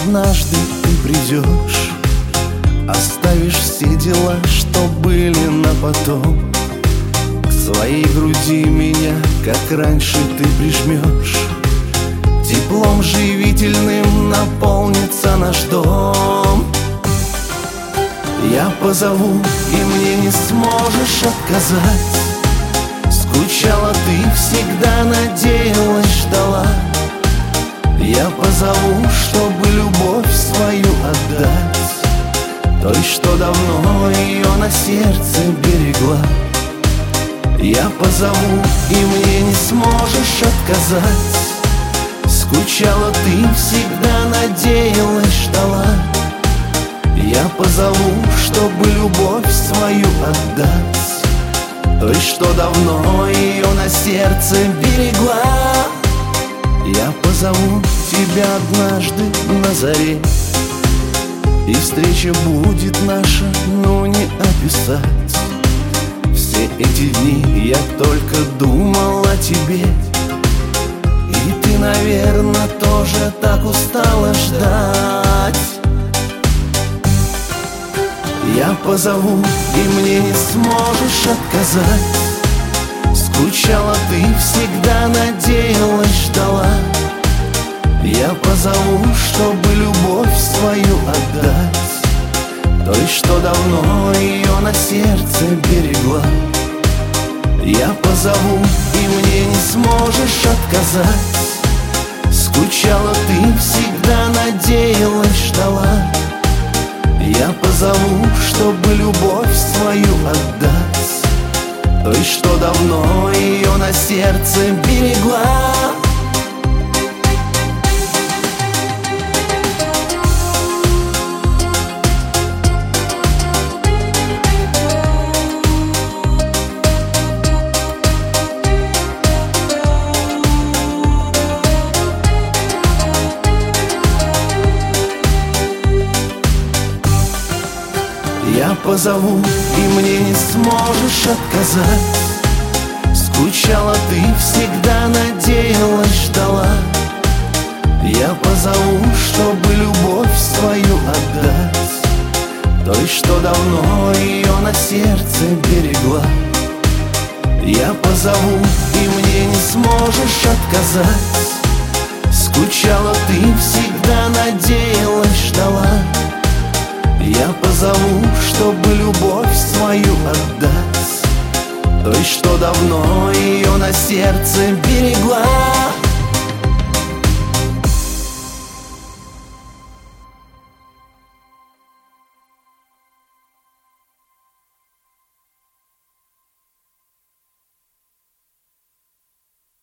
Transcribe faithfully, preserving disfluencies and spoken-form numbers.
однажды ты придешь, оставишь все дела, что были на потом. К своей груди меня, как раньше, ты прижмешь. Теплом живительным наполнится наш дом. Я позову, и мне не сможешь отказать. Скучала ты, всегда надеялась, ждала. Я позову, чтобы любовь свою отдать той, что давно ее на сердце берегла. Я позову, и мне не сможешь отказать. Скучала ты, всегда надеялась, ждала. Я позову, чтобы любовь свою отдать той, что давно ее на сердце берегла. Я позову тебя однажды на заре, и встреча будет наша, но не описать. Все эти дни я только думал о тебе, и ты, наверное, тоже так устала ждать. Я позову, и мне не сможешь отказать. Скучала ты, всегда надеялась, ждала. Я позову, чтобы любовь свою отдать той, что давно ее на сердце берегла. Я позову, и мне не сможешь отказать. Скучала ты, всегда надеялась, ждала. Я позову, чтобы любовь свою отдать той, что давно ее на сердце берегла. Я позову, и мне не сможешь отказать. Скучала ты, всегда надеялась, ждала. Я позову, чтобы любовь свою отдать той, что давно ее на сердце берегла. Я позову, и мне не сможешь отказать. Скучала ты, всегда надеялась, ждала. Я позову, чтобы любовь свою отдать той, что давно ее на сердце берегла.